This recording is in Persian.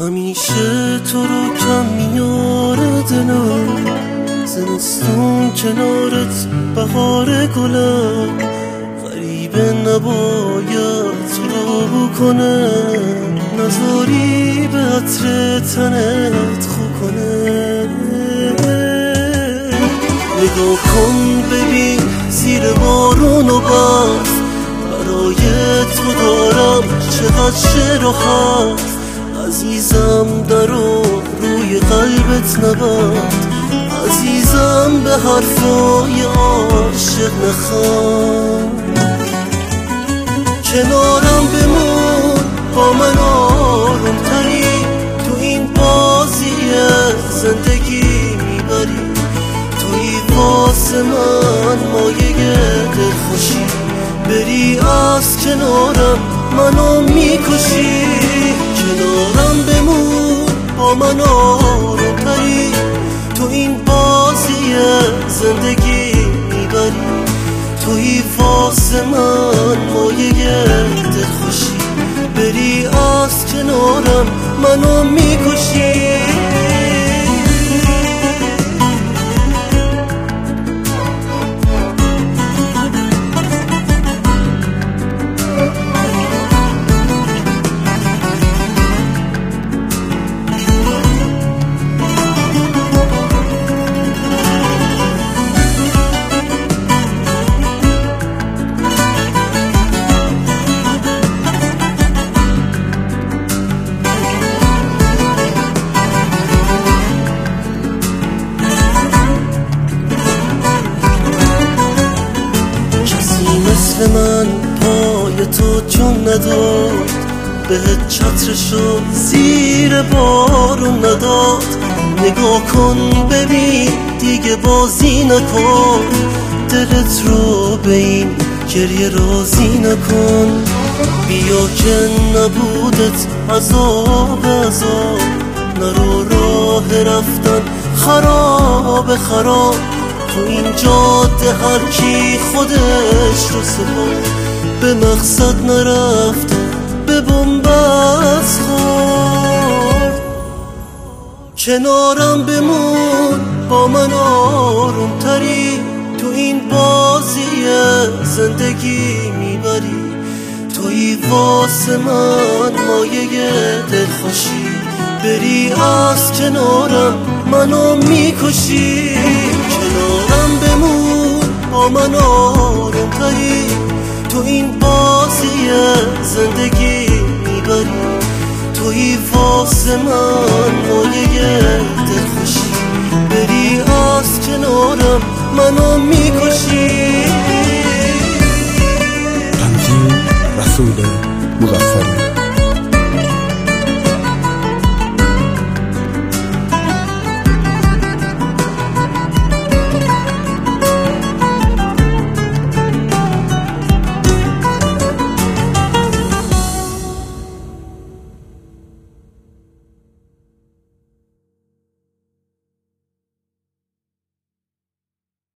همیشه تو رو کم میاره دلم، زمستون کنارت بهار گلم، غریبه نباید تو رو بکنه، نذاری به عطر تنت خو کنه. نگاه کن ببین زیر بارون و برف، برای تو دارم چقدر شعر و حرف، عزیزم درو روی قلبت نبند، عزیزم به حرفای عاشق نخند. کنارم بمون با من آروم تری، تو این بازی زندگی میبری، توی واسه من مایه دلخوشی، بری از کنارم منو میکشی. کنارم بمون با من آروم تری، تو این بازی زندگی میبری، توی واسه من مایه دلخوشی، بری از کنارم منو میکشی. مثل من پای تو جون نداد، بهت چترشو زیر بارون نداد. نگاه کن ببین دیگه بازی نکن، دلت رو به این گریه رازی نکن. بیا که نبودت عذاب عذاب، نرو راه رفتن خراب خراب، تو این جاده هر کی خودش رو سپرد، به مقصد نرفت به بنبست خورد. کنارم بمون با من آروم تری، تو این بازی زندگی میبری، توی واسه من مایه دلخوشی، بری از کنارم منو میکشی. کنارم بمون با من آروم تری، تو این بازی زندگی میبری، توی واسه من مایه دلخوشی، بری از کنارم منو میکشی. تنظیم رسول مظفری.